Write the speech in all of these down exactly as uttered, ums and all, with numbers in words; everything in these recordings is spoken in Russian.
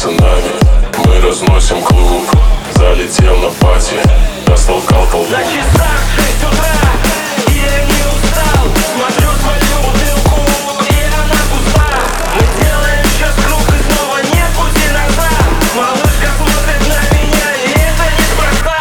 цунами. Мы разносим клуб, залетел на пати, растолкал толпу. На часах шесть утра, и я не устал. Смотрю свою бутылку, и она пуста. Мы делаем сейчас круг, и снова нет пути назад. Малышка смотрит на меня, и это неспроста.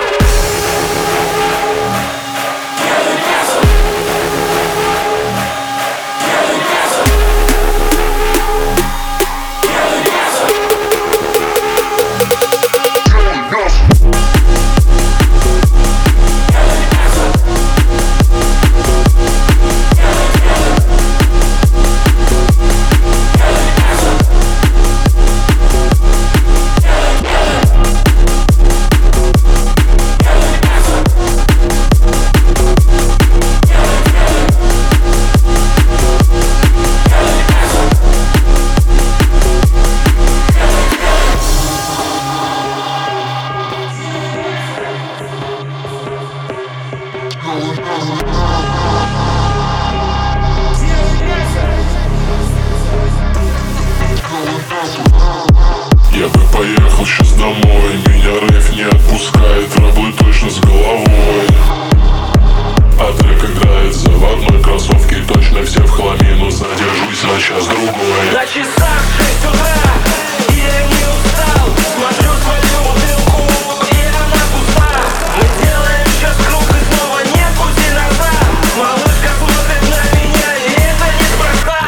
Я бы поехал сейчас домой, меня рейв не отпускает, работаю точно с головой. А трек играет заводной, кроссовки точно все в хламину, задержусь на час-другой. На часах шесть утра, и я не устал. Смотрю свою бутылку, и она пуста. Мы делаем сейчас круг, и снова нет пути назад. Малышка смотрит на меня, и это неспроста.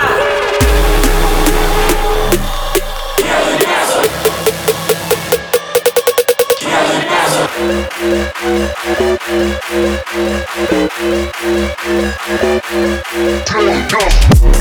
Turn it up.